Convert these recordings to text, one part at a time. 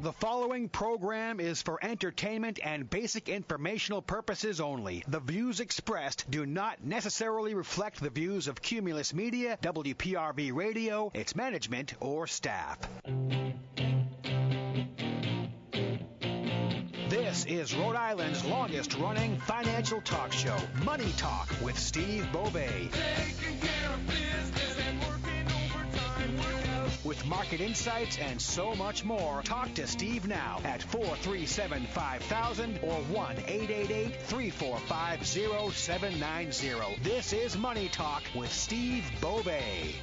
The following program is for entertainment and basic informational purposes only. The views expressed do not necessarily reflect the views of Cumulus Media, WPRV Radio, its management, or staff. This is Rhode Island's longest-running financial talk show, Money Talk with Steve Beauvais. Taking care of business and working overtime workouts. With market insights and so much more, talk to Steve now at 437-5000 or 1-888-345-0790. This is Money Talk with Steve Beauvais.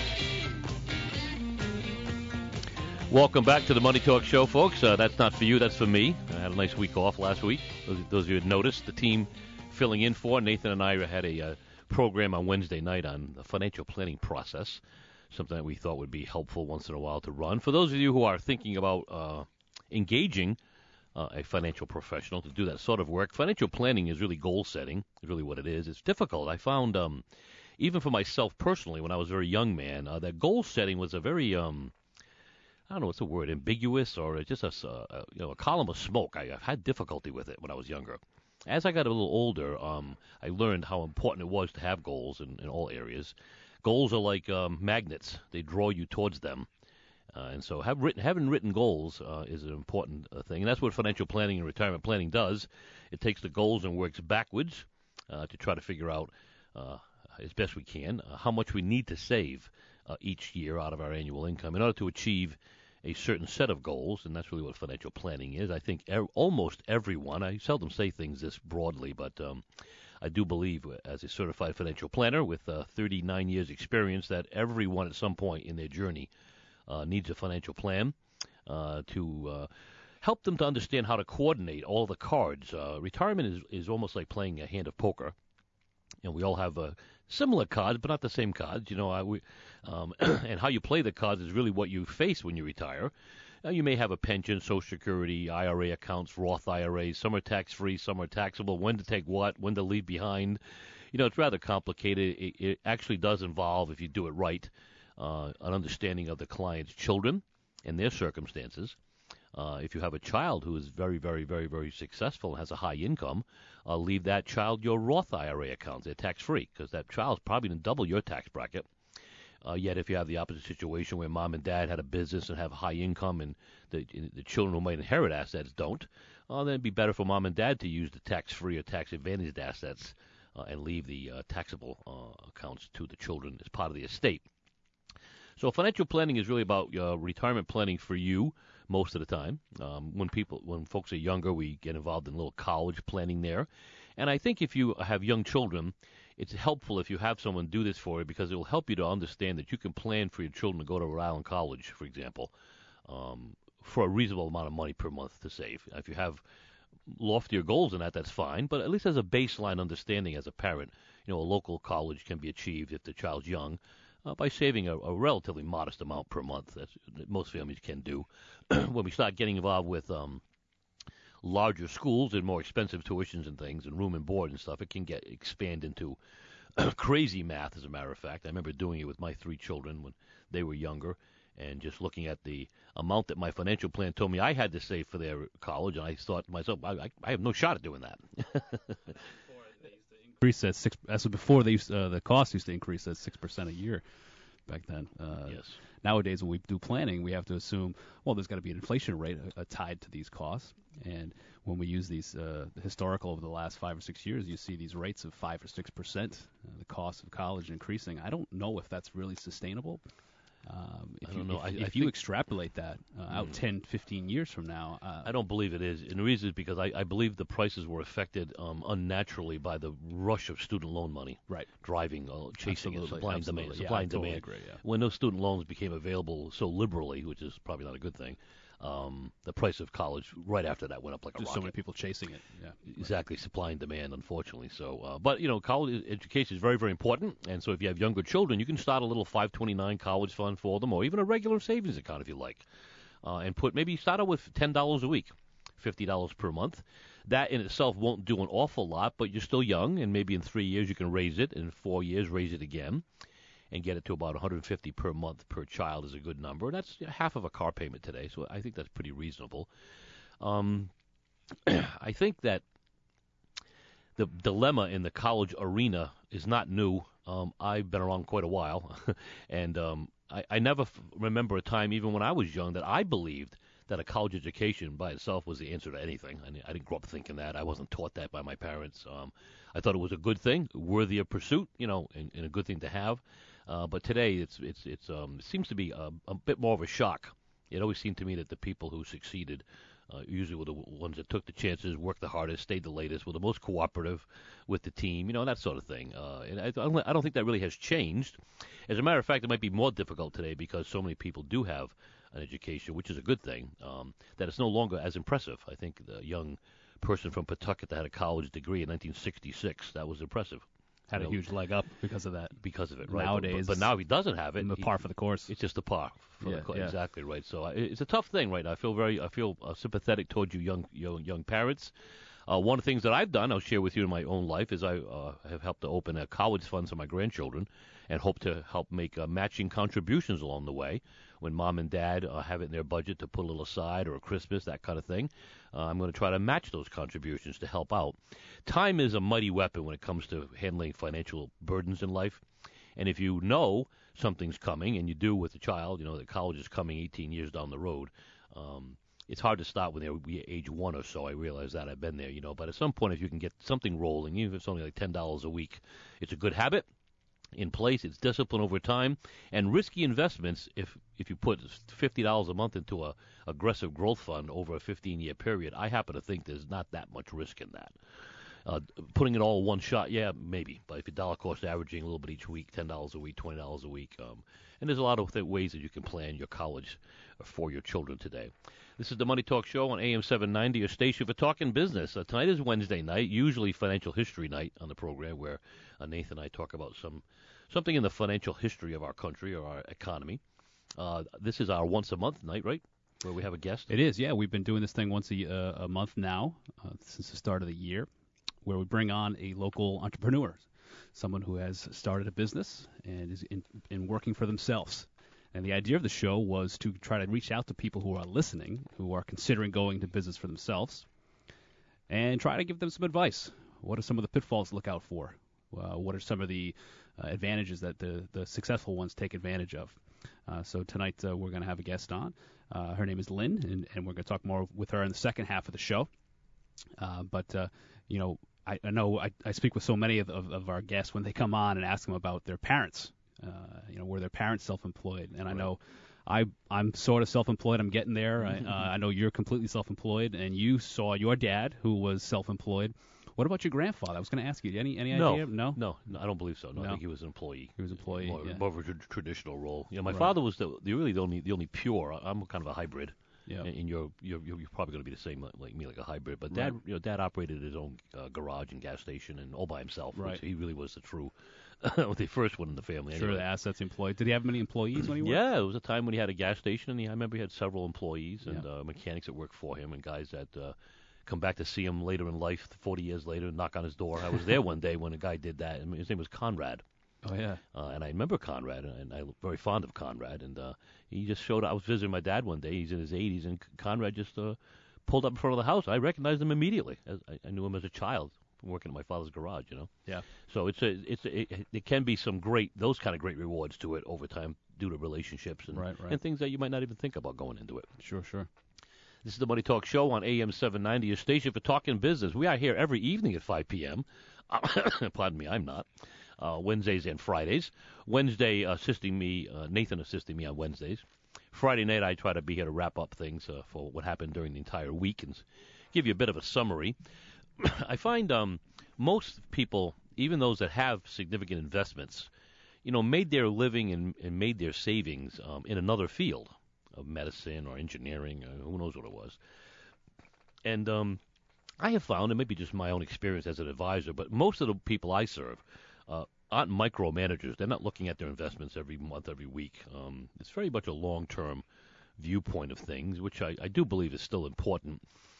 Welcome back to the Money Talk Show, folks. That's not for you, that's for me. I had a nice week off last week. Those of you who had noticed, the team filling in for Nathan and I had a program on Wednesday night on the financial planning process, something that we thought would be helpful once in a while to run. For those of you who are thinking about engaging a financial professional to do that sort of work, financial planning is really goal setting, is really what it is. It's difficult. I found, even for myself personally, when I was a very young man, that goal setting was a very... I don't know what's the word, ambiguous, or just a column of smoke. I've had difficulty with it when I was younger. As I got a little older, I learned how important it was to have goals in all areas. Goals are like magnets. They draw you towards them. And so having written goals is an important thing. And that's what financial planning and retirement planning does. It takes the goals and works backwards to try to figure out, as best we can, how much we need to save each year out of our annual income in order to achieve a certain set of goals, and that's really what financial planning is. I think almost everyone, I seldom say things this broadly, but I do believe as a certified financial planner with 39 years experience that everyone at some point in their journey needs a financial plan to help them to understand how to coordinate all the cards. Retirement is almost like playing a hand of poker. And we all have similar cards, but not the same cards. And how you play the cards is really what you face when you retire. You may have a pension, Social Security, IRA accounts, Roth IRAs. Some are tax-free, some are taxable. When to take what, when to leave behind. It's rather complicated. It actually does involve, if you do it right, an understanding of the client's children and their circumstances. If you have a child who is very, very, very, very successful and has a high income, leave that child your Roth IRA accounts. They're tax-free because that child's probably going to double your tax bracket. Yet if you have the opposite situation where mom and dad had a business and have high income and the children who might inherit assets don't, then it'd be better for mom and dad to use the tax-free or tax-advantaged assets and leave the taxable accounts to the children as part of the estate. So financial planning is really about retirement planning for you most of the time. When folks are younger, we get involved in a little college planning there. And I think if you have young children, it's helpful if you have someone do this for you because it will help you to understand that you can plan for your children to go to Rhode Island College, for example, for a reasonable amount of money per month to save. If you have loftier goals in that, that's fine. But at least as a baseline understanding as a parent, a local college can be achieved if the child's young. By saving a relatively modest amount per month. That's most families can do. When we start getting involved with larger schools and more expensive tuitions and things and room and board and stuff, it can expand into crazy math, as a matter of fact. I remember doing it with my 3 children when they were younger and just looking at the amount that my financial plan told me I had to save for their college, and I thought to myself, I have no shot at doing that. Increase at 6. That's before they used the cost used to increase at 6% a year back then. Yes. Nowadays, when we do planning, we have to assume, there's got to be an inflation rate tied to these costs. And when we use these historical over the last 5 or 6 years, you see these rates of 5 or 6%. The cost of college increasing. I don't know if that's really sustainable. If you extrapolate that out 10, 15 years from now. I don't believe it is. And the reason is because I believe the prices were affected unnaturally by the rush of student loan money. Right. Driving, chasing it, supply and demand. Supply and demand. Agree, yeah. When those student loans became available so liberally, which is probably not a good thing, the price of college right after that went up like a rocket. So many people chasing it. Yeah. Exactly. Supply and demand, unfortunately. So, but college education is very, very important. And so if you have younger children, you can start a little 529 college fund for them, or even a regular savings account if you like, and maybe start out with $10 a week, $50 per month. That in itself won't do an awful lot, but you're still young, and maybe in 3 years you can raise it, in 4 years raise it again. and get it to about $150 per month per child is a good number. That's half of a car payment today, so I think that's pretty reasonable. I think that the dilemma in the college arena is not new. I've been around quite a while, and I never remember a time, even when I was young, that I believed that a college education by itself was the answer to anything. I didn't grow up thinking that. I wasn't taught that by my parents. I thought it was a good thing, worthy of pursuit, and a good thing to have. But today, it seems to be a bit more of a shock. It always seemed to me that the people who succeeded usually were the ones that took the chances, worked the hardest, stayed the latest, were the most cooperative with the team, that sort of thing. And I don't think that really has changed. As a matter of fact, it might be more difficult today because so many people do have an education, which is a good thing, that it's no longer as impressive. I think the young person from Pawtucket that had a college degree in 1966, that was impressive. Had a huge leg up because of that. Because of it, right? Nowadays, but now he doesn't have it. The par for the course. It's just the par for the course. Yeah. Exactly right. So it's a tough thing, right? I feel sympathetic towards you, young parents. One of the things that I've done, I'll share with you in my own life, is I have helped to open a college fund for my grandchildren, and hope to help make matching contributions along the way. When mom and dad have it in their budget to put a little aside, or a Christmas, that kind of thing, I'm going to try to match those contributions to help out. Time is a mighty weapon when it comes to handling financial burdens in life. And if you know something's coming, and you do with a child, that college is coming 18 years down the road, it's hard to start when they're age 1 or so. I realize that. I've been there, But at some point, if you can get something rolling, even if it's only like $10 a week, it's a good habit in place. It's discipline over time, and risky investments. If you put $50 a month into a aggressive growth fund over a 15-year period, I happen to think there's not that much risk in that. Putting it all in one shot, yeah, maybe. But if you're dollar cost averaging a little bit each week, $10 a week, $20 a week, and there's a lot of ways that you can plan your college for your children today. This is the Money Talk Show on AM 790, your station for talking business. Tonight is Wednesday night, usually financial history night on the program, where Nathan and I talk about something in the financial history of our country or our economy. This is our once a month night, right, where we have a guest? It is, yeah. We've been doing this thing once a month now since the start of the year, where we bring on a local entrepreneur, someone who has started a business and is in working for themselves. And the idea of the show was to try to reach out to people who are listening, who are considering going into business for themselves, and try to give them some advice. What are some of the pitfalls to look out for? What are some of the advantages that the successful ones take advantage of? So tonight we're going to have a guest on. Her name is Lynn, and we're going to talk more with her in the second half of the show. But I know I speak with so many of our guests when they come on and ask them about their parents. Were their parents self-employed? And I know I'm sort of self-employed. I'm getting there. I know you're completely self-employed, and you saw your dad who was self-employed. What about your grandfather? I was going to ask you. Any idea? No, I don't believe so. No, I think he was an employee. He was an employee. More of a traditional role. My father was the only pure. I'm kind of a hybrid. Yeah. And you're probably going to be the same like me, like a hybrid. But Dad, Dad operated his own garage and gas station and all by himself. Right. He really was the true, the first one in the family. Sure, anyway. The assets employed. Did he have many employees when he worked? Yeah, it was a time when he had a gas station, and I remember he had several employees and mechanics that worked for him, and guys that come back to see him later in life, 40 years later, and knock on his door. I was there one day when a guy did that. And his name was Conrad. Oh, yeah. And I remember Conrad, and I'm very fond of Conrad. And he just showed up. I was visiting my dad one day. He's in his 80s, and Conrad just pulled up in front of the house. I recognized him immediately. I knew him as a child from working at my father's garage, Yeah. So it can be those kind of great rewards to it over time due to relationships and things that you might not even think about going into it. Sure. This is the Money Talk Show on AM 790, your station for talking business. We are here every evening at 5 p.m. Pardon me, I'm not. Wednesdays and Fridays. Wednesday Nathan assisting me on Wednesdays. Friday night I try to be here to wrap up things for what happened during the entire week and give you a bit of a summary. I find most people, even those that have significant investments, made their living and made their savings in another field of medicine or engineering, or who knows what it was. And I have found, it may be just my own experience as an advisor, but most of the people I serve aren't micromanagers. They're not looking at their investments every month, every week. It's very much a long-term viewpoint of things, which I do believe is still important.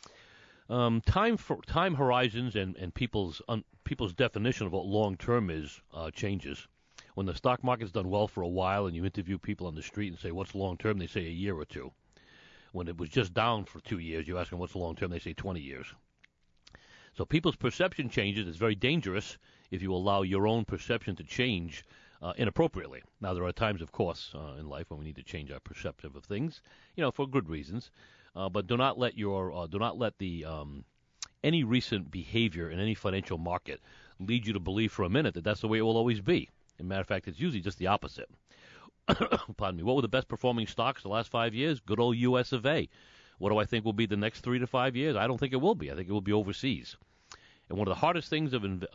Time horizons and people's definition of what long-term is changes. When the stock market's done well for a while and you interview people on the street and say, what's long term, they say a year or two. When it was just down for 2 years, you ask them what's long term, they say 20 years. So people's perception changes. It's very dangerous if you allow your own perception to change inappropriately. Now, there are times, of course, in life when we need to change our perception of things, for good reasons. But do not let any recent behavior in any financial market lead you to believe for a minute that that's the way it will always be. As a matter of fact, it's usually just the opposite. Pardon me. What were the best performing stocks the last 5 years? Good old U.S. of A. What do I think will be the next 3 to 5 years? I don't think it will be. I think it will be overseas. And one of the hardest things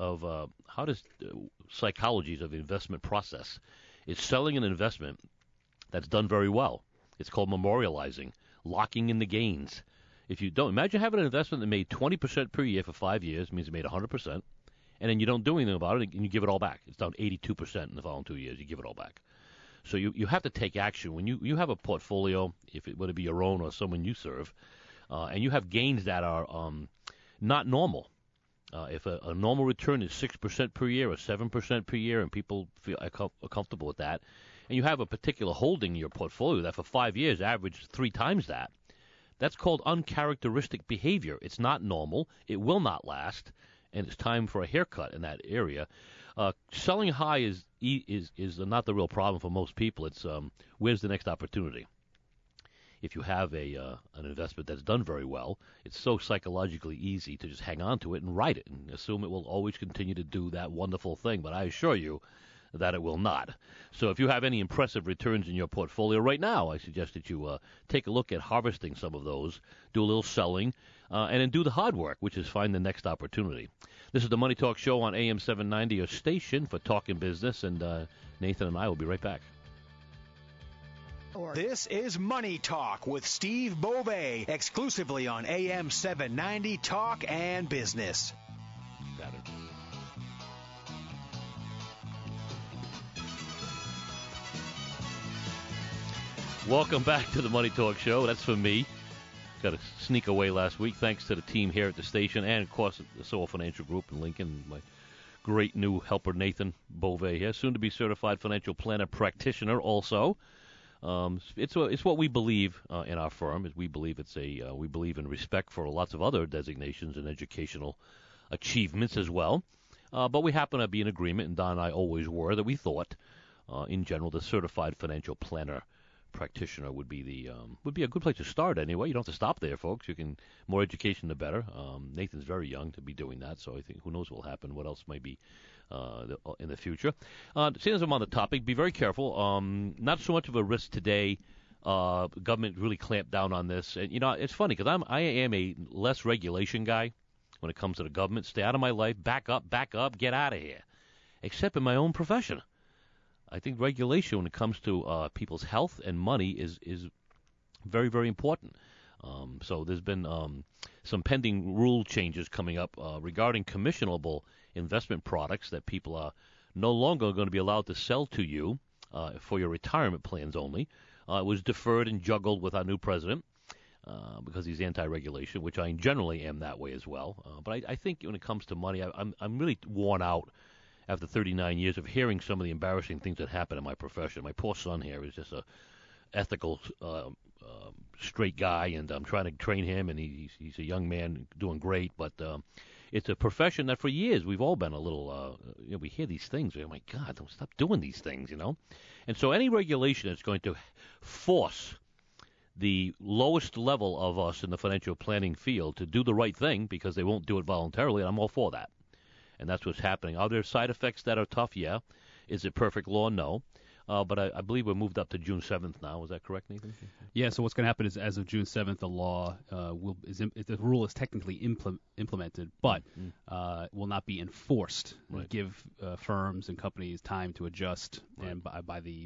psychologies of the investment process is selling an investment that's done very well. It's called memorializing, locking in the gains. If you don't, imagine having an investment that made 20% per year for 5 years, means it made 100%, and then you don't do anything about it, and you give it all back. It's down 82% in the following 2 years. You give it all back. So you have to take action. When you have a portfolio, whether it be your own or someone you serve, and you have gains that are not normal. If a normal return is 6% per year or 7% per year, and people feel comfortable with that, and you have a particular holding in your portfolio that for 5 years averaged 3 times that, that's called uncharacteristic behavior. It's not normal. It will not last, and it's time for a haircut in that area. Selling high is not the real problem for most people. It's where's the next opportunity. If you have an investment that's done very well, it's so psychologically easy to just hang on to it and ride it and assume it will always continue to do that wonderful thing. But I assure you that it will not. So if you have any impressive returns in your portfolio right now, I suggest that you take a look at harvesting some of those, do a little selling, and then do the hard work, which is find the next opportunity. This is the Money Talk Show on AM 790, your station for talking business, and Nathan and I will be right back. This is Money Talk with Steve Beauvais, exclusively on AM 790 Talk and Business. Got it. Welcome back to the Money Talk Show. That's for me. Got to sneak away last week. Thanks to the team here at the station and, of course, the Sowell Financial Group in Lincoln. My great new helper, Nathan Beauvais here, soon-to-be certified financial planner practitioner also. It's what we believe in our firm. Is we believe we believe in respect for lots of other designations and educational achievements as well. But we happen to be in agreement, and Don and I always were, that we thought, in general, the certified financial planner practitioner would be a good place to start anyway. You don't have to stop there, folks. More education the better. Nathan's very young to be doing that, so I think who knows what will happen, what else might be in the future. Seeing as I'm on the topic, be very careful. Not so much of a risk today. Government really clamped down on this, and it's funny because I am a less regulation guy when it comes to the government. Stay out of my life. Back up, get out of here. Except in my own profession. I think regulation when it comes to people's health and money is very, very important. So there's been some pending rule changes coming up regarding commissionable investment products that people are no longer going to be allowed to sell to you for your retirement plans only. It was deferred and juggled with our new president because he's anti-regulation, which I generally am that way as well. But I think when it comes to money, I'm really worn out after 39 years of hearing some of the embarrassing things that happen in my profession. My poor son here is just a ethical, straight guy, and I'm trying to train him, and he's a young man doing great. But it's a profession that for years we've all been a little, we hear these things. Oh, my God, don't stop doing these things, And so any regulation that's going to force the lowest level of us in the financial planning field to do the right thing because they won't do it voluntarily, and I'm all for that. And that's what's happening. Are there side effects that are tough? Yeah. Is it perfect law? No. But I believe we're moved up to June 7th now. Is that correct, Nathan? Yeah, so what's going to happen is as of June 7th, the law the rule is technically implemented, but will not be enforced. Right. Give firms and companies time to adjust, right. And by the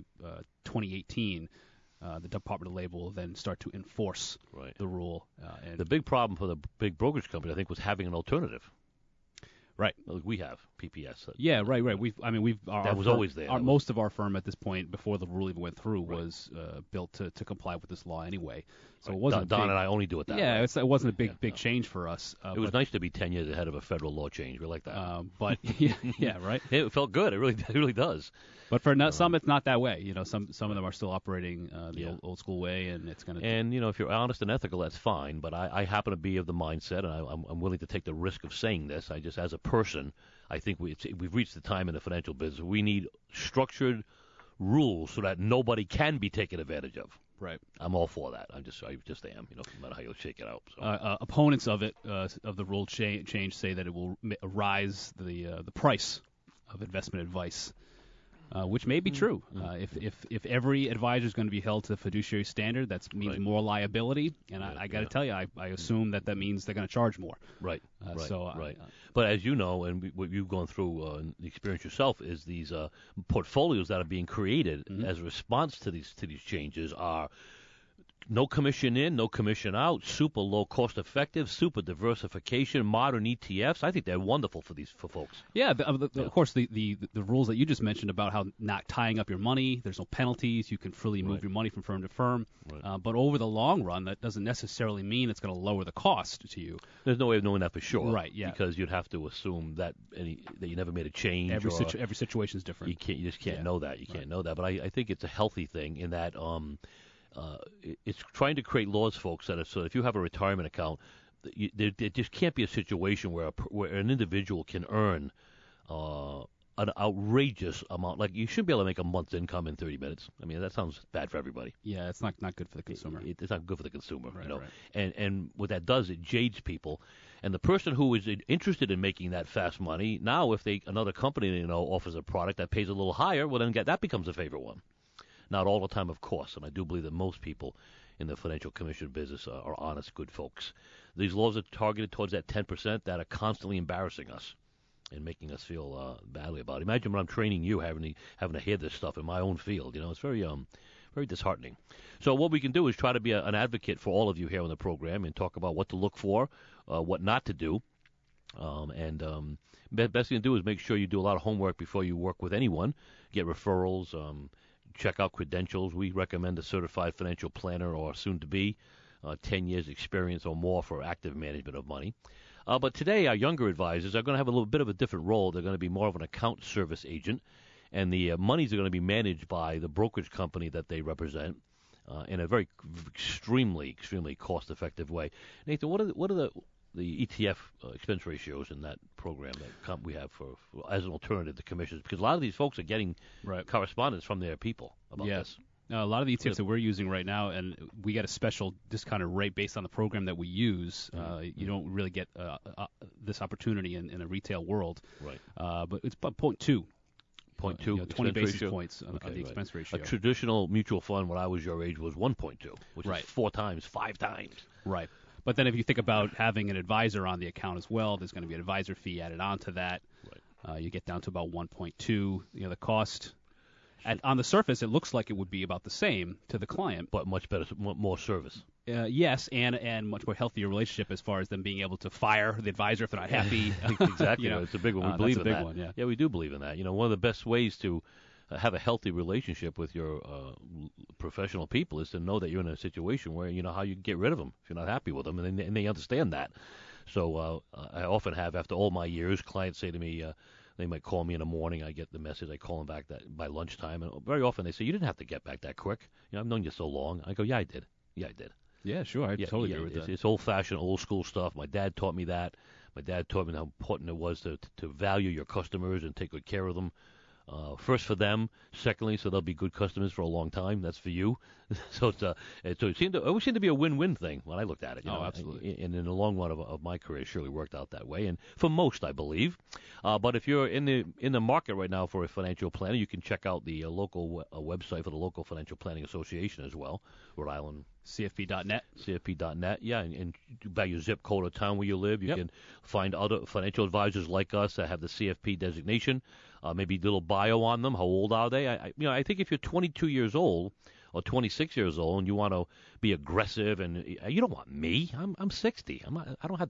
2018, the Department of Labor will then start to enforce the rule. And the big problem for the big brokerage company, I think, was having an alternative. Right. Like we have PPS. Yeah, right. We've That was always there. Most of our firm at this point, before the rule even went through, was built to comply with this law anyway. So it wasn't Don and I only do it that way. Yeah, it wasn't a big change for us. It was nice to be 10 years ahead of a federal law change. We like that. But yeah, right. It felt good. It really does. But for some, it's not that way. You know, some of them are still operating the old school way, and it's going to. And if you're honest and ethical, that's fine. But I happen to be of the mindset, and I'm willing to take the risk of saying this. I just, as a person, I think we've reached the time in the financial business. We need structured rules so that nobody can be taken advantage of. Right. I'm all for that. I just am. No matter how you shake it out. So. Opponents of it, of the rule change, say that it will rise the price of investment advice. Which may be true. If every advisor is going to be held to the fiduciary standard, that means more liability. And I got to tell you, I assume that means they're going to charge more. Right. Right. But as you know, and what you've gone through the experience yourself, is these portfolios that are being created as a response to these changes are no commission in, no commission out, super low cost effective, super diversification, modern ETFs. I think they're wonderful for folks. Yeah, of course the rules that you just mentioned about how not tying up your money, there's no penalties, you can freely move your money from firm to firm. Right. But over the long run, that doesn't necessarily mean it's going to lower the cost to you. There's no way of knowing that for sure. Right. Yeah. Because you'd have to assume that you never made a change. Every situation is different. You just can't know that. You can't know that. But I think it's a healthy thing in that. It's trying to create laws, folks, that so if you have a retirement account, there just can't be a situation where an individual can earn an outrageous amount. Like, you shouldn't be able to make a month's income in 30 minutes. I mean, that sounds bad for everybody. Yeah, it's not good for the consumer. It's not good for the consumer. Right, right. And what that does, it jades people. And the person who is interested in making that fast money, now if another company offers a product that pays a little higher, well, then that becomes a favorite one. Not all the time, of course, and I do believe that most people in the financial commission business are honest, good folks. These laws are targeted towards that 10% that are constantly embarrassing us and making us feel badly about it. Imagine when I'm training you, having to hear this stuff in my own field. It's very disheartening. So what we can do is try to be an advocate for all of you here on the program and talk about what to look for, what not to do. Best thing to do is make sure you do a lot of homework before you work with anyone, get referrals, check out credentials. We recommend a certified financial planner or soon-to-be, 10 years experience or more for active management of money. But today, our younger advisors are going to have a little bit of a different role. They're going to be more of an account service agent, and the monies are going to be managed by the brokerage company that they represent in a very extremely cost-effective way. Nathan, what are the ETF expense ratios in that program that we have for as an alternative to commissions? Because a lot of these folks are getting correspondence from their people about this. A lot of the ETFs that we're using right now, and we get a special discounted rate based on the program that we use. You don't really get this opportunity in a retail world. Right. But it's about 0.2. 0.2, 20 basis ratio? Points on the expense ratio. A traditional mutual fund when I was your age was 1.2, which is 5 times. Right. But then if you think about having an advisor on the account as well, there's going to be an advisor fee added on to that. Right. You get down to about 1.2. The cost. On the surface, it looks like it would be about the same to the client. But much better, more service. Yes, and much more healthier relationship as far as them being able to fire the advisor if they're not happy. Exactly. It's a big one. We believe in that. That's a big one, yeah, we do believe in that. One of the best ways to have a healthy relationship with your professional people is to know that you're in a situation where you know how you can get rid of them if you're not happy with them, and they understand that. So I often have, after all my years, clients say to me, they might call me in the morning. I get the message. I call them back by lunchtime, and very often they say, "You didn't have to get back that quick. I've known you so long." I go, "Yeah, I did. Yeah, I did." Yeah, sure. I totally agree with that. It's old-fashioned, old-school stuff. My dad taught me that. My dad taught me how important it was to value your customers and take good care of them. First for them, secondly, so they'll be good customers for a long time. That's for you. So it always seemed to be a win-win thing when I looked at it. Absolutely. And in the long run of my career, it surely worked out that way. And for most, I believe. But if you're in the market right now for a financial planner, you can check out the local website for the local Financial Planning Association as well, Rhode Island. CFP.net. CFP.net, yeah, and by your zip code of town where you live, you can find other financial advisors like us that have the CFP designation. Maybe a little bio on them. How old are they? I think if you're 22 years old or 26 years old and you want to be aggressive, and you don't want me. I'm 60. I don't have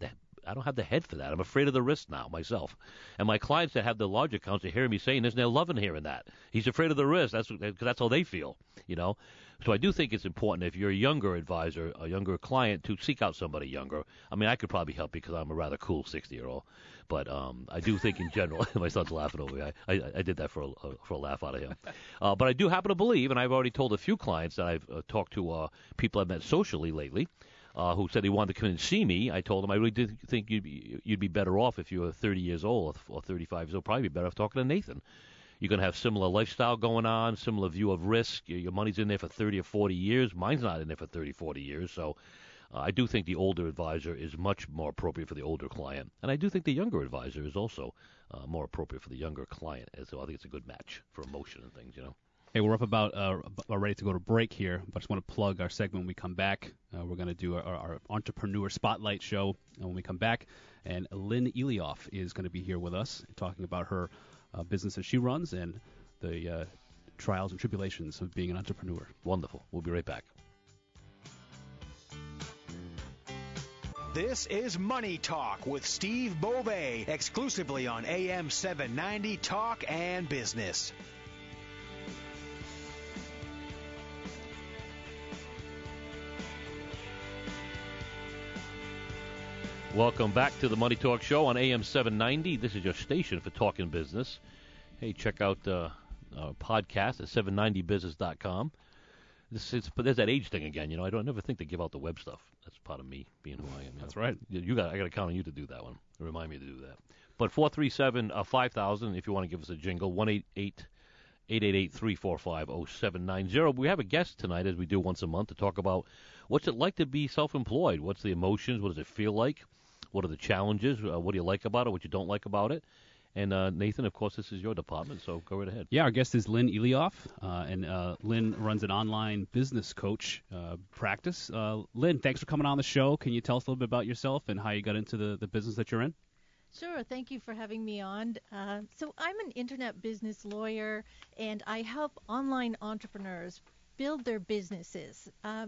I don't have the head for that. I'm afraid of the risk now myself. And my clients that have the large accounts are hearing me saying this, and they're loving hearing that. He's afraid of the risk. That's how they feel, you know. So I do think it's important if you're a younger advisor, a younger client, to seek out somebody younger. I mean, I could probably help because I'm a rather cool 60-year-old. But I do think in general, my son's laughing over me. I did that for a laugh out of him. But I do happen to believe, and I've already told a few clients that I've talked to people I've met socially lately, who said they wanted to come and see me. I told them I really did think you'd be better off if you were 30 years old or 35 years old. Probably be better off talking to Nathan. You're going to have similar lifestyle going on, similar view of risk. Your money's in there for 30 or 40 years. Mine's not in there for 30, 40 years. So I do think the older advisor is much more appropriate for the older client. And I do think the younger advisor is also more appropriate for the younger client. And so I think it's a good match for emotion and things, you know. Hey, we're up about ready to go to break here, but I just want to plug our segment when we come back. We're going to do our Entrepreneur Spotlight show when we come back. And Lynn Elioff is going to be here with us talking about her business that she runs and the trials and tribulations of being an entrepreneur. Wonderful. We'll be right back. This is Money Talk with Steve Beauvais, exclusively on AM 790 Talk and Business. Welcome back to the Money Talk Show on AM 790. This is your station for talking business. Hey, check out our podcast at 790business.com. There's that age thing again. You know, I never think to give out the web stuff. That's part of me being who I am. That's right. I got to count on you to do that one. Remind me to do that. But 437-5000 if you want to give us a jingle. 1-888-345-0790. We have a guest tonight, as we do once a month, to talk about what's it like to be self-employed. What's the emotions? What does it feel like? What are the challenges? What do you like about it? What you don't like about it? And Nathan, of course, this is your department, so go right ahead. Yeah, our guest is Lynn Elioff, and Lynn runs an online business coach practice. Lynn, thanks for coming on the show. Can you tell us a little bit about yourself and how you got into the business that you're in? Sure. Thank you for having me on. So I'm an internet business lawyer, and I help online entrepreneurs build their businesses.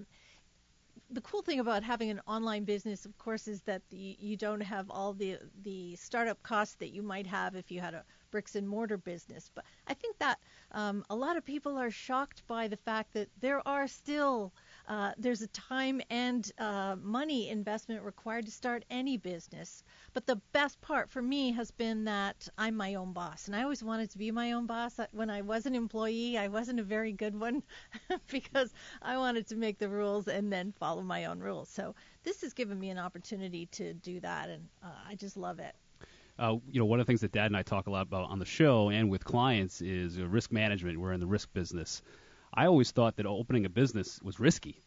The cool thing about having an online business, of course, is that you don't have all the startup costs that you might have if you had a bricks and mortar business. But I think that a lot of people are shocked by the fact that there are still there's a time and money investment required to start any business. But the best part for me has been that I'm my own boss. And I always wanted to be my own boss. When I was an employee, I wasn't a very good one because I wanted to make the rules and then follow my own rules. So this has given me an opportunity to do that, and I just love it. One of the things that Dad and I talk a lot about on the show and with clients is risk management. We're in the risk business. I always thought that opening a business was risky.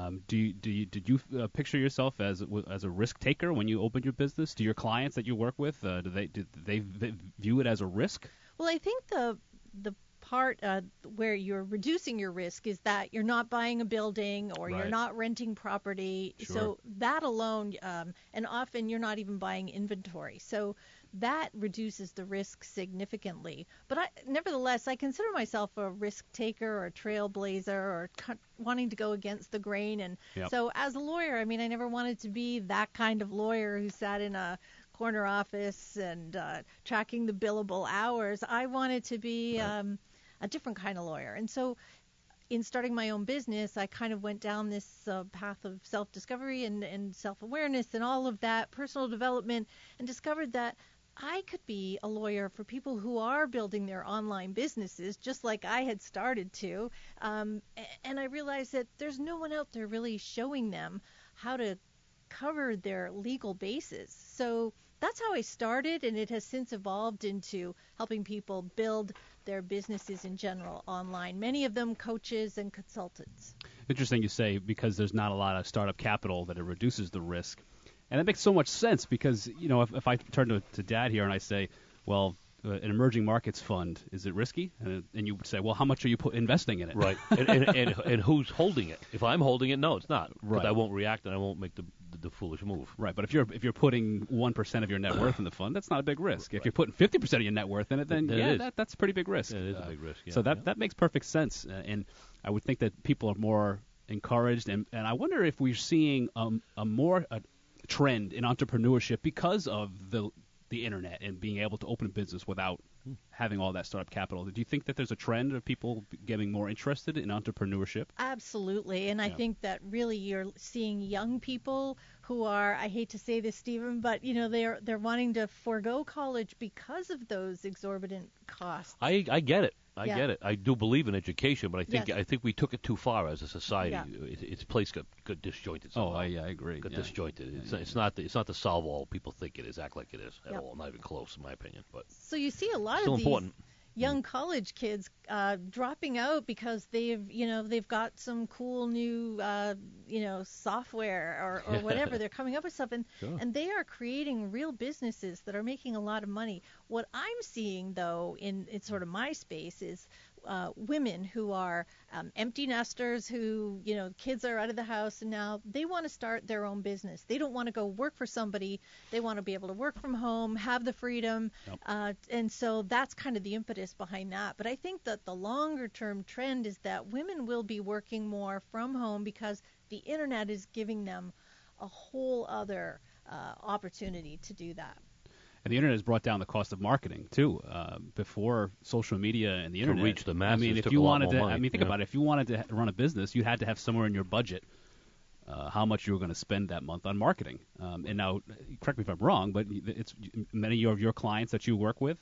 Did you picture yourself as a risk taker when you opened your business? Do your clients that you work with, do they view it as a risk? Well, I think the part where you're reducing your risk is that you're not buying a building or Right. you're not renting property. Sure. So that alone, and often you're not even buying inventory. So that reduces the risk significantly. But nevertheless, I consider myself a risk taker or a trailblazer or wanting to go against the grain. And Yep. so as a lawyer, I mean, I never wanted to be that kind of lawyer who sat in a corner office and tracking the billable hours. I wanted to be a different kind of lawyer. And so in starting my own business, I kind of went down this path of self-discovery and self-awareness and all of that, personal development, and discovered that I could be a lawyer for people who are building their online businesses, just like I had started to. And I realized that there's no one out there really showing them how to cover their legal bases. So that's how I started, and it has since evolved into helping people build their businesses in general online, many of them coaches and consultants. Interesting you say, because there's not a lot of startup capital, that it reduces the risk. And that makes so much sense because, if I turn to Dad here and I say, well, an emerging markets fund, is it risky? And you would say, well, how much are you investing in it? Right. and who's holding it? If I'm holding it, no, it's not. Right. I won't react and I won't make the foolish move. Right. But if you're putting 1% of your net worth in the fund, that's not a big risk. Right. If you're putting 50% of your net worth in it, then that's a pretty big risk. Yeah, it is a big risk. Yeah. So that makes perfect sense. And I would think that people are more encouraged. And I wonder if we're seeing a trend in entrepreneurship because of the internet and being able to open a business without having all that startup capital. Do you think that there's a trend of people getting more interested in entrepreneurship? Absolutely, and I think that really you're seeing young people who are, I hate to say this, Stephen, but they're wanting to forego college because of those exorbitant costs. I get it. I Yeah. get it. I do believe in education, but Yes. I think we took it too far as a society. Yeah. Its place got disjointed. Oh, Somehow. I agree. Got Yeah. disjointed. It's not the solve all people think it is, act like it is at Yep. all. Not even close, in my opinion. But So you see a lot still of these important. young college kids dropping out because they've got some cool new software or whatever. They're coming up with stuff, and they are creating real businesses that are making a lot of money. What I'm seeing though in sort of my space is women who are empty nesters who, kids are out of the house and now they want to start their own business. They don't want to go work for somebody. They want to be able to work from home, have the freedom. Yep. And so that's kind of the impetus behind that. But I think that the longer term trend is that women will be working more from home because the internet is giving them a whole other opportunity to do that. And the internet has brought down the cost of marketing too. Before social media and the internet, reach the masses I mean, if took you a lot wanted more to, money. think about it. If you wanted to run a business, you had to have somewhere in your budget how much you were going to spend that month on marketing. And now, correct me if I'm wrong, but it's many of your clients that you work with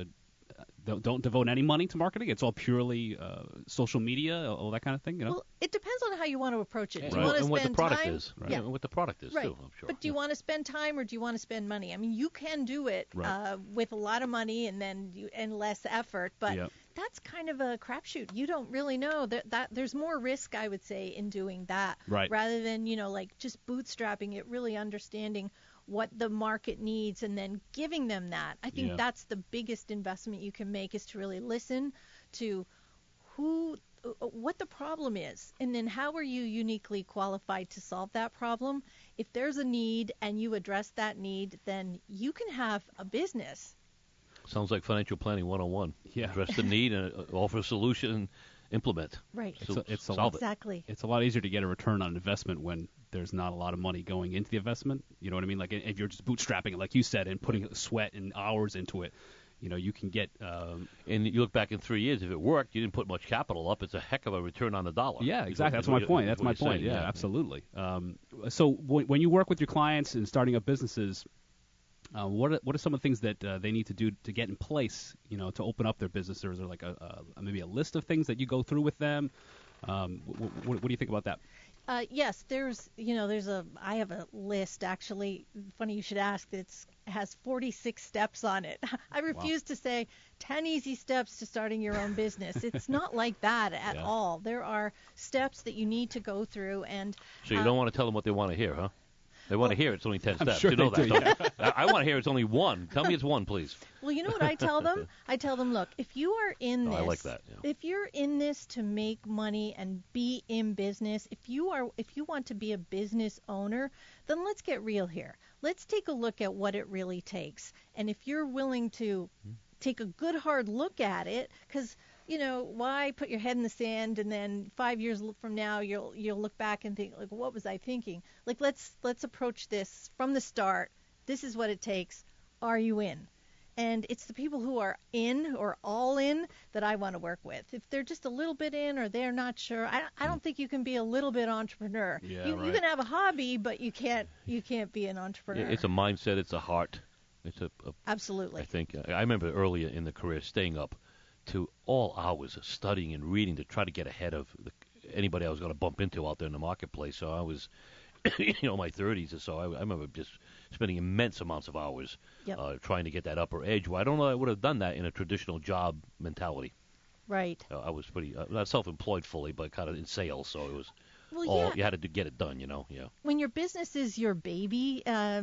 don't devote any money to marketing. It's all purely social media, all that kind of thing. Well, it depends on how you want to approach it. Do Right. you want to And what the spend product time? is. Right. Yeah. And what the product is Right. too, I'm sure. But do you want to spend time or do you want to spend money? I mean, you can do it Right. with a lot of money and less effort, but Yep. that's kind of a crapshoot. You don't really know that there's more risk, I would say, in doing that Right. rather than like just bootstrapping it, really understanding what the market needs and then giving them that. I think Yeah. that's the biggest investment you can make is to really listen to what the problem is, and then how are you uniquely qualified to solve that problem. If there's a need and you address that need, then you can have a business. Sounds like financial planning 101. Yeah. Address the need and offer a solution and implement. Right. So It's a solve it. Exactly. It's a lot easier to get a return on investment when there's not a lot of money going into the investment. You know what I mean? Like if you're just bootstrapping it, like you said, and putting sweat and hours into it, you can get. And you look back in 3 years, if it worked, you didn't put much capital up. It's a heck of a return on the dollar. Yeah, Is exactly. what- That's is my what- point. is That's what my you're point. saying, Yeah, absolutely. So when you work with your clients and starting up businesses, what are some of the things that they need to do to get in place, to open up their business? Or is there like maybe a list of things that you go through with them? What do you think about that? Yes, I have a list actually. Funny you should ask. It has 46 steps on it. I refuse to say 10 easy steps to starting your own business. It's not like that at Yeah. all. There are steps that you need to go through, and So you don't want to tell them what they want to hear, huh? They want to hear it's only 10 steps. sure you know they that, do, don't you? I want to hear it's only one. Tell me it's one, please. well, you know what I tell them? I tell them, look, if you are in Oh, this, I like that, yeah. if you're in this to make money and be in business, if you want to be a business owner, then let's get real here. Let's take a look at what it really takes. And if you're willing to take a good hard look at it, because why put your head in the sand and then 5 years from now you'll look back and think, like, what was I thinking? Like, let's approach this from the start. This is what it takes. Are you in? And it's the people who are in or all in that I want to work with. If they're just a little bit in or they're not sure, I don't think you can be a little bit entrepreneur. Yeah, you right. can have a hobby, but you can't be an entrepreneur. It's a mindset. It's a heart. It's a Absolutely. I think I remember earlier in the career staying up to all hours of studying and reading to try to get ahead of anybody I was going to bump into out there in the marketplace. So I was, my 30s or so. I remember just spending immense amounts of hours Yep. trying to get that upper edge. Well, I don't know. I would have done that in a traditional job mentality. Right. I was pretty not self-employed fully, but kind of in sales. So it was Well, all yeah. you had to get it done. Yeah. When your business is your baby,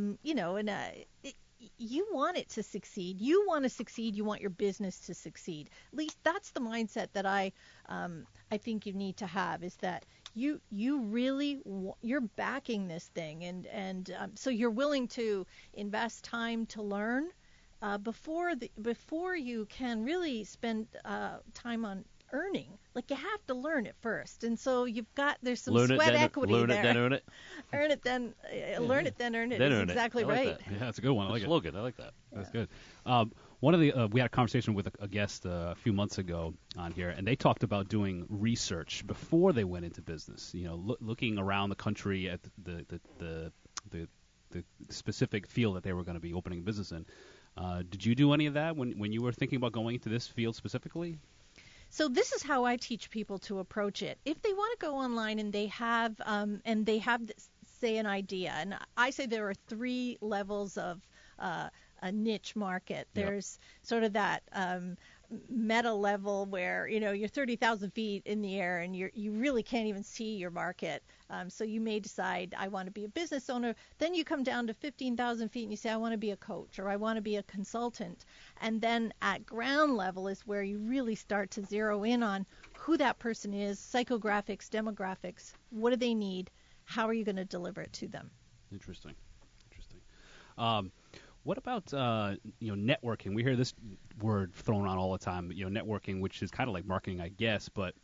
you want it to succeed. You want to succeed. You want your business to succeed. At least that's the mindset that I think you need to have, is that you really you're backing this thing, and so you're willing to invest time to learn before you can really spend time on earning. Like, you have to learn it first, and so there's some Learn sweat it, then equity learn there. it, then earn it. Learn it, then learn it, then earn it. Then is earn it. exactly I like right. that. Yeah, that's a good one. I like it. Slogan. I like that. That's good. One of the we had a conversation with a guest a few months ago on here, and they talked about doing research before they went into business. You know, looking around the country at the specific field that they were going to be opening a business in. Did you do any of that when you were thinking about going into this field specifically? So this is how I teach people to approach it. If they want to go online and they have say an idea, and I say there are 3 levels of a niche market. There's sort of that meta level where you're 30,000 feet in the air and you really can't even see your market. So you may decide, I want to be a business owner. Then you come down to 15,000 feet and you say, I want to be a coach or I want to be a consultant. And then at ground level is where you really start to zero in on who that person is, psychographics, demographics, what do they need, how are you going to deliver it to them? Interesting. What about networking? We hear this word thrown around all the time. Networking, which is kind of like marketing, I guess. But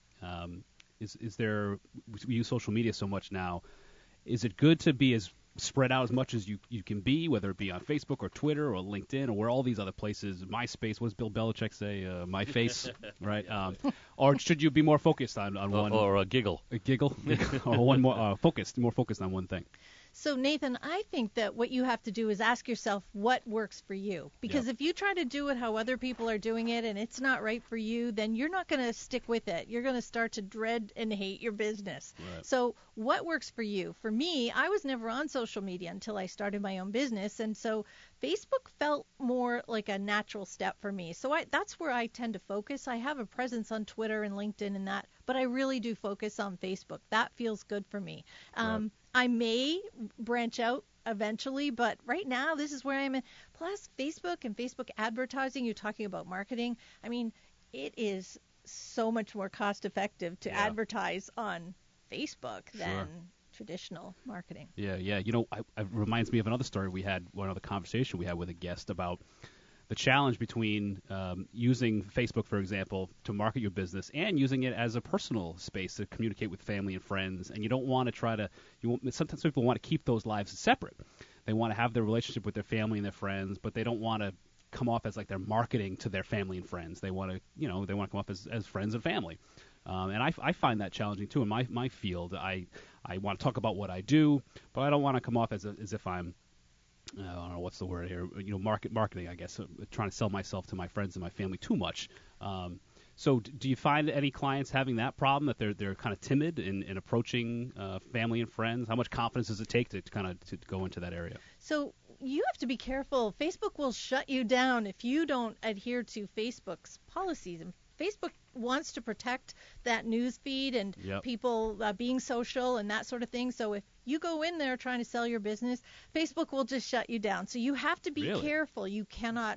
is there? We use social media so much now. Is it good to be as spread out as much as you can be, whether it be on Facebook or Twitter or LinkedIn or where all these other places? MySpace. What does Bill Belichick say? My face, right? Or should you be more focused on one? Or a giggle. A giggle, or one more more focused on one thing. So, Nathan, I think that what you have to do is ask yourself what works for you. Because if you try to do it how other people are doing it and it's not right for you, then you're not going to stick with it. You're going to start to dread and hate your business. Right. So what works for you? For me, I was never on social media until I started my own business. And so Facebook felt more like a natural step for me. So that's where I tend to focus. I have a presence on Twitter and LinkedIn and that, but I really do focus on Facebook. That feels good for me. Right. I may branch out eventually, but right now this is where I'm in. Plus, Facebook and Facebook advertising, you're talking about marketing. I mean, it is so much more cost effective to advertise on Facebook than traditional marketing. Yeah. It reminds me of another story we had, one other conversation we had with a guest about the challenge between using Facebook, for example, to market your business and using it as a personal space to communicate with family and friends. And you don't want to sometimes people want to keep those lives separate. They want to have their relationship with their family and their friends, but they don't want to come off as like they're marketing to their family and friends. They want to, come off as friends and family. And I find that challenging too in my field. I want to talk about what I do, but I don't want to come off as if I'm I don't know what's the word here. Marketing, I guess. Trying to sell myself to my friends and my family too much. So, do you find any clients having that problem, that they're kind of timid in approaching family and friends? How much confidence does it take to go into that area? So you have to be careful. Facebook will shut you down if you don't adhere to Facebook's policies. And Facebook wants to protect that news feed and people being social and that sort of thing. So if you go in there trying to sell your business, Facebook will just shut you down. So you have to be careful. You cannot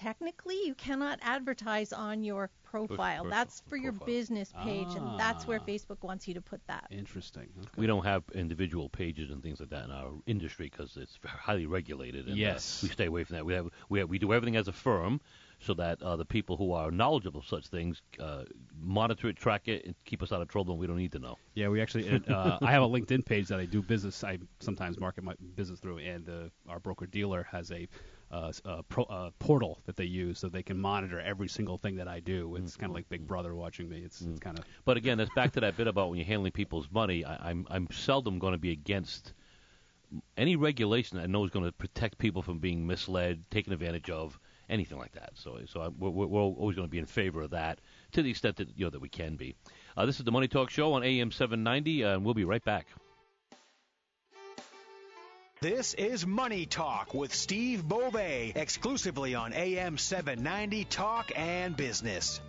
advertise on your profile. That's for your business page, and that's where Facebook wants you to put that. Interesting. Okay. We don't have individual pages and things like that in our industry because it's highly regulated. And, we stay away from that. We do everything as a firm, so that the people who are knowledgeable of such things monitor it, track it, and keep us out of trouble, and we don't need to know. Yeah, we actually I have a LinkedIn page that I do business. I sometimes market my business through, and our broker-dealer has a portal that they use so they can monitor every single thing that I do. It's kind of like Big Brother watching me. It's kind of. But again, that's back to that bit about when you're handling people's money. I'm seldom going to be against any regulation that I know is going to protect people from being misled, taken advantage of, anything like that. So we're always going to be in favor of that to the extent that that we can be. This is the Money Talk Show on AM 790, and we'll be right back. This is Money Talk with Steve Beauvais, exclusively on AM 790 Talk and Business.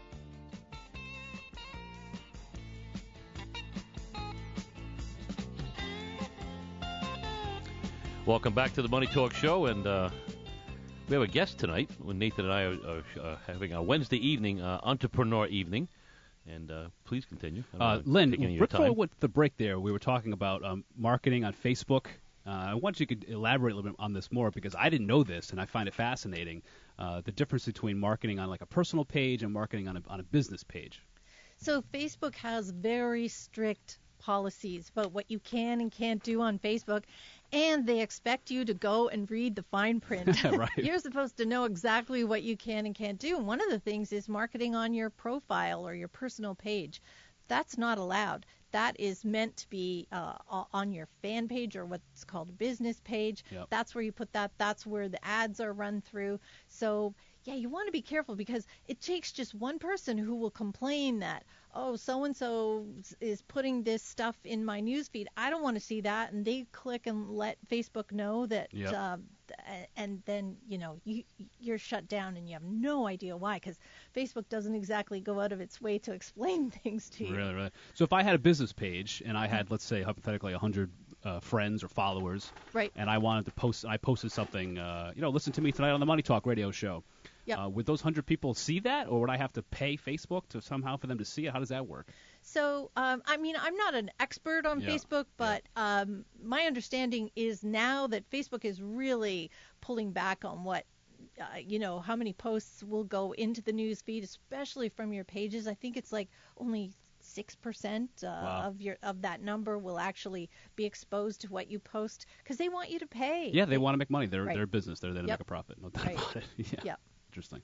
Welcome back to the Money Talk Show, and we have a guest tonight. When Nathan and I are having a Wednesday evening, entrepreneur evening, and please continue. Lynn, before the break there, we were talking about marketing on Facebook. I wonder if you could elaborate a little bit on this more, because I didn't know this, and I find it fascinating, the difference between marketing on like a personal page and marketing on a business page. So Facebook has very strict policies about what you can and can't do on Facebook, and they expect you to go and read the fine print. Right. You're supposed to know exactly what you can and can't do. And one of the things is marketing on your profile or your personal page. That's not allowed. That is meant to be on your fan page or what's called a business page. Yep. That's where you put that. That's where the ads are run through. So, yeah, you want to be careful because it takes just one person who will complain that, oh, so-and-so is putting this stuff in my newsfeed. I don't want to see that. And they click and let Facebook know that, Yep. and then, you're shut down and you have no idea why, because Facebook doesn't exactly go out of its way to explain things to you. Really. So if I had a business page and I had, let's say, hypothetically 100 friends or followers, Right. and I wanted to post, I posted something, listen to me tonight on the Money Talk radio show. Yep. Would those 100 people see that, or would I have to pay Facebook to somehow for them to see it? How does that work? So, I'm not an expert on Yeah, Facebook, but my understanding is now that Facebook is really pulling back on what, how many posts will go into the news feed, especially from your pages. I think it's like only 6% Wow. of that number will actually be exposed to what you post because they want you to pay. Yeah, they want to make money. They're Right. a business. They're there to Yep. make a profit. No doubt Right. about it. Yeah. Yep. Interesting.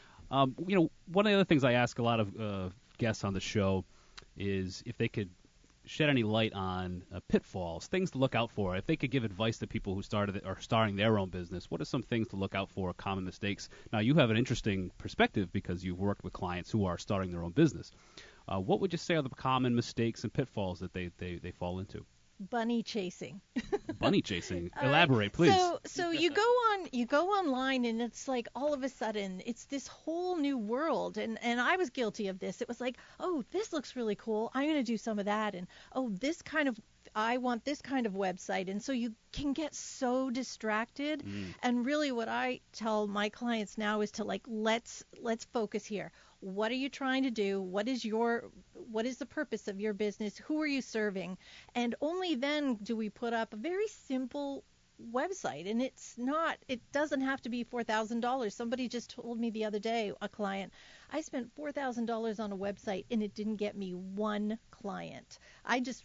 One of the other things I ask a lot of guests on the show is if they could shed any light on pitfalls, things to look out for. If they could give advice to people who are starting their own business, what are some things to look out for, common mistakes? Now, you have an interesting perspective because you've worked with clients who are starting their own business. What would you say are the common mistakes and pitfalls that they fall into? Bunny chasing. Bunny chasing. All right. Elaborate, please. So you go online and it's like all of a sudden it's this whole new world, and I was guilty of this. It was like, oh, this looks really cool. I'm going to do some of that, and oh, I want this kind of website, and so you can get so distracted. And really what I tell my clients now is to let's focus here. What are you trying to do? What is the purpose of your business? Who are you serving? And only then do we put up a very simple website. And it doesn't have to be $4,000. Somebody just told me the other day, a client, I spent $4,000 on a website and it didn't get me one client. I just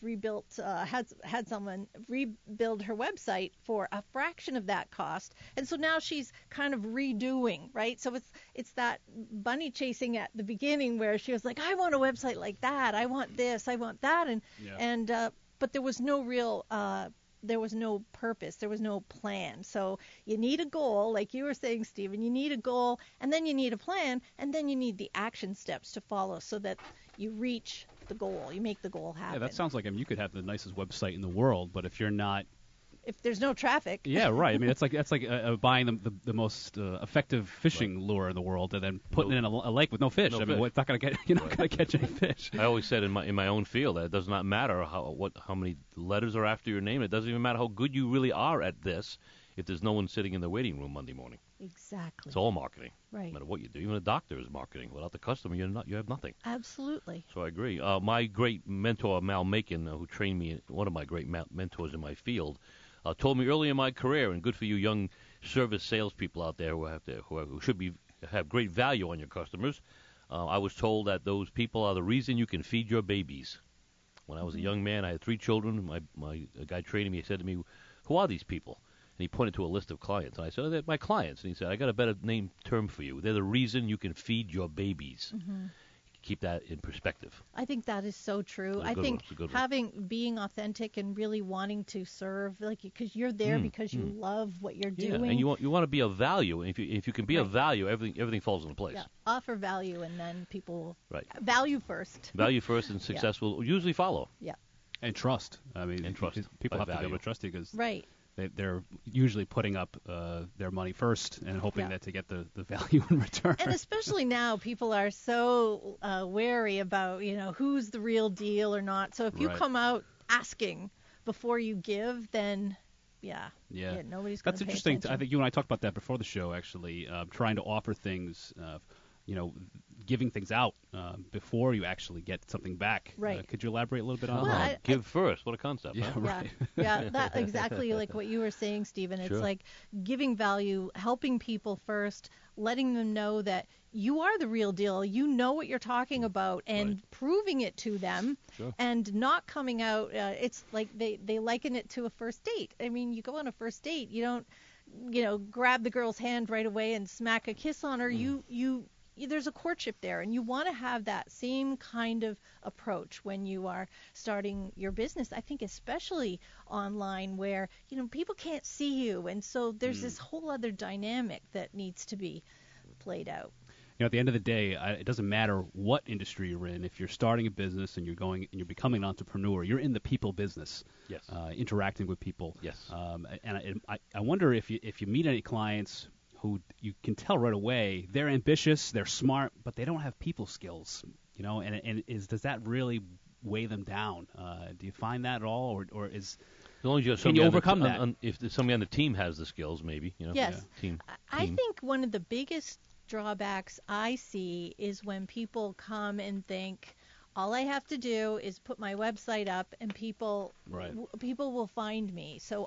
had someone rebuild her website for a fraction of that cost. And so now she's kind of redoing, right? So it's that bunny chasing at the beginning where she was like, I want a website like that. I want this. I want that. But there was no real there was no purpose. There was no plan. So you need a goal, like you were saying, Stephen. You need a goal, and then you need a plan, and then you need the action steps to follow so that you reach the goal. You make the goal happen. Yeah, that sounds like you could have the nicest website in the world, but if you're not if there's no traffic. Yeah, right. I mean, that's like buying the most effective fishing lure in the world and then putting it in a lake with no fish. I mean, it's not you're not going to catch any fish. I always said in my own field that it does not matter how many letters are after your name. It doesn't even matter how good you really are at this if there's no one sitting in the waiting room Monday morning. Exactly. It's all marketing. Right. No matter what you do. Even a doctor is marketing. Without the customer, you have nothing. Absolutely. So I agree. My great mentor, Mal Macon, who trained me, one of my great mentors in my field, told me early in my career, and good for you young service salespeople out there who should have great value on your customers. I was told that those people are the reason you can feed your babies. When I was a young man, I had 3 children. My guy training me said to me, "Who are these people?" And he pointed to a list of clients. And I said, "Oh, they're my clients." And he said, "I got a better name term for you. They're the reason you can feed your babies." Mm-hmm. Keep that in perspective. I think that is so true. I think being authentic and really wanting to serve, because you're there because you love what you're doing. And you want to be of value. And if you can be of value, everything falls into place. Yeah, offer value, and then people value first. Value first, and successful usually follow. Yeah. And trust. I mean, trust. People have to be able to trust you because they're usually putting up their money first and hoping that to get the value in return. And especially now, people are so wary about, who's the real deal or not. So if you come out asking before you give, then nobody's going to pay That's interesting. attention. I think you and I talked about that before the show, actually, trying to offer things giving things out before you actually get something back. Right. Could you elaborate a little bit on Well, that? Give first. What a concept. Yeah, Huh? right. Yeah, that exactly like what you were saying, Stephen. It's Sure. like giving value, helping people first, letting them know that you are the real deal. You know what you're talking about, and Right. proving it to them, Sure. and not coming out. It's like they liken it to a first date. I mean, you go on a first date, you don't, grab the girl's hand right away and smack a kiss on her. There's a courtship there, and you want to have that same kind of approach when you are starting your business. I think especially online where, people can't see you, and so there's this whole other dynamic that needs to be played out. At the end of the day, it doesn't matter what industry you're in. If you're starting a business and you're becoming an entrepreneur, you're in the people business. Yes. Interacting with people. Yes. And I wonder if you meet any clients who you can tell right away they're ambitious, they're smart, but they don't have people skills. Does that really weigh them down? Do you find that at all, or is As long as you have can somebody you on the overcome t- that? if somebody on the team has the skills, maybe. Yes. Team. I think one of the biggest drawbacks I see is when people come and think, all I have to do is put my website up and people will find me. So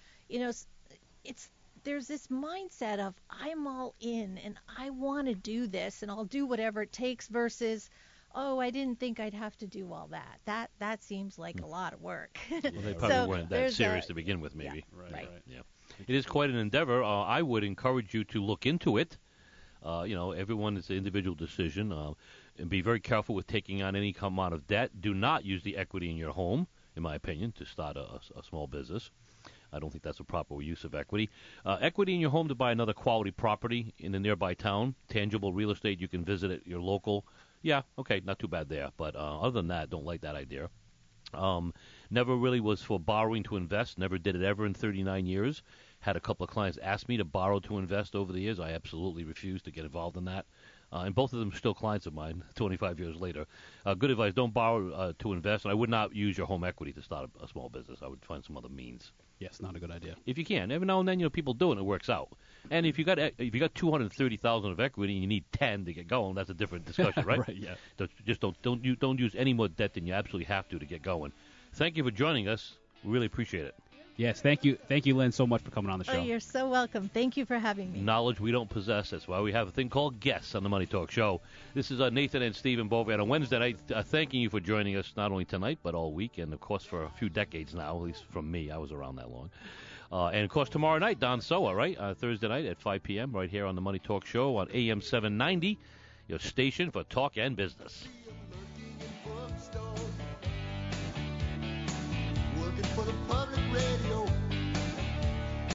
there's this mindset of I'm all in and I want to do this and I'll do whatever it takes versus, oh, I didn't think I'd have to do all that. That seems like a lot of work. Well, they probably So weren't that there's serious to begin with, maybe. Right. Yeah. It is quite an endeavor. I would encourage you to look into it. Everyone is an individual decision. And be very careful with taking on any amount of debt. Do not use the equity in your home, in my opinion, to start a small business. I don't think that's a proper use of equity. Equity in your home to buy another quality property in a nearby town, tangible real estate you can visit at your local. Yeah, okay, not too bad there. But other than that, don't like that idea. Never really was for borrowing to invest. Never did it ever in 39 years. Had a couple of clients ask me to borrow to invest over the years. I absolutely refused to get involved in that. And both of them still clients of mine 25 years later. Good advice, don't borrow to invest. And I would not use your home equity to start a small business. I would find some other means. Yes, not a good idea. If you can. Every now and then, people do it and it works out. And if you got $230,000 of equity and you need 10 to get going, that's a different discussion, right? Right, yeah. Just don't use any more debt than you absolutely have to get going. Thank you for joining us. We really appreciate it. Yes, thank you, Lynn, so much for coming on the show. Oh, you're so welcome. Thank you for having me. Knowledge we don't possess. That's why we have a thing called guests on the Money Talk Show. This is Nathan and Stephen Bovey on a Wednesday night. Thanking you for joining us not only tonight but all week, and of course for a few decades now, at least from me. I was around that long. And of course tomorrow night, Don Soa, right? Thursday night at 5 p.m. right here on the Money Talk Show on AM 790, your station for talk and business. Working for the